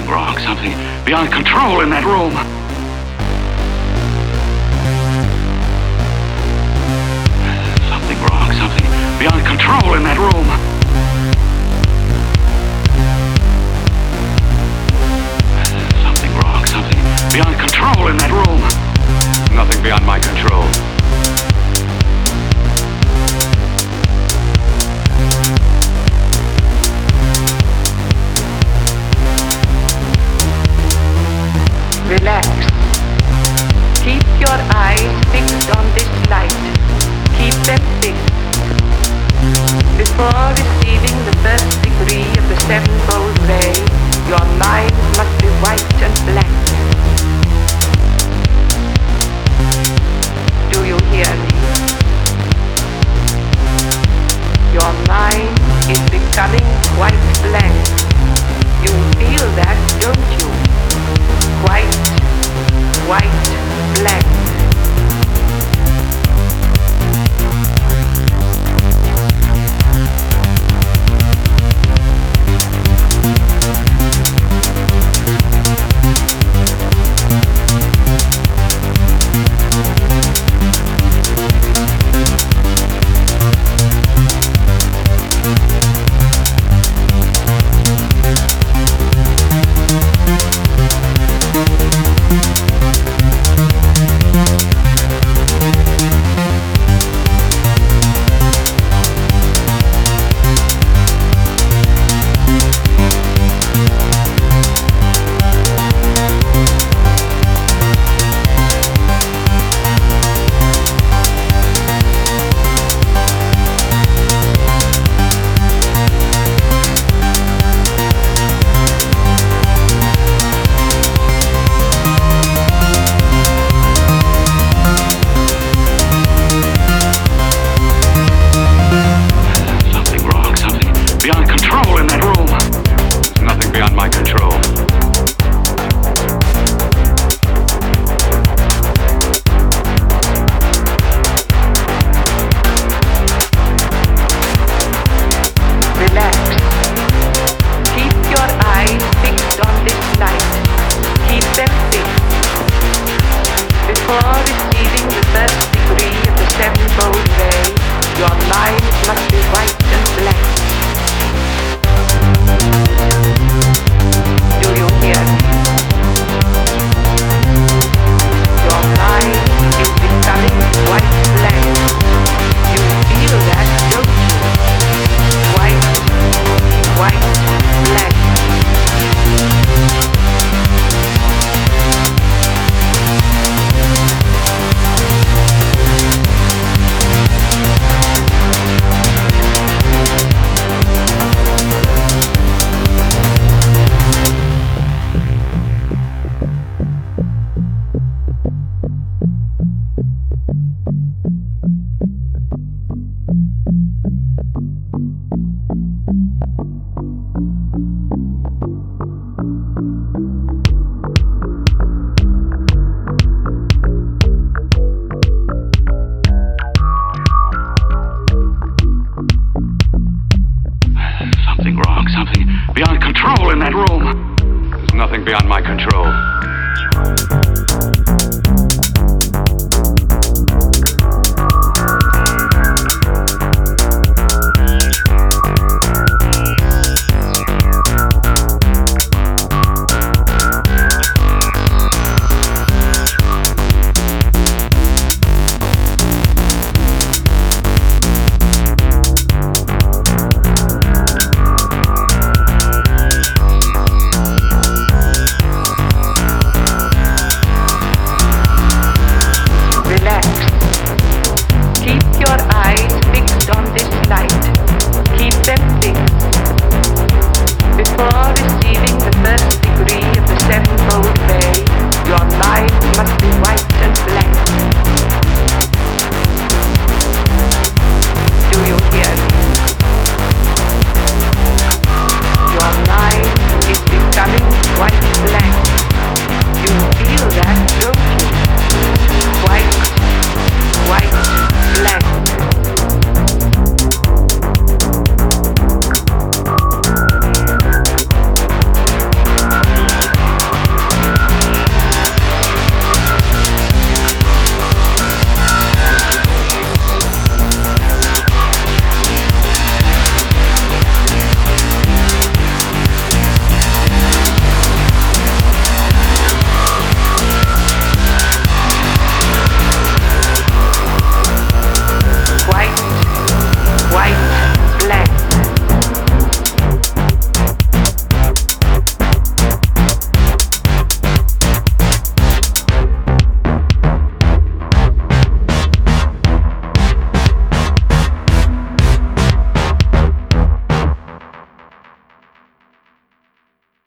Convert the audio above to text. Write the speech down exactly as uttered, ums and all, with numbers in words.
something wrong, something beyond control in that room. Something wrong, something beyond control in that room. Something wrong, something beyond control in that room. Nothing beyond my control. Relax. Keep your eyes fixed on this light. Keep them fixed. Before receiving the first degree of the sevenfold ray, your mind must be white and blank. Do you hear me? Your mind is becoming quite blank. You feel that, don't you? White, white, blank. Beyond control in that room. There's nothing beyond my control.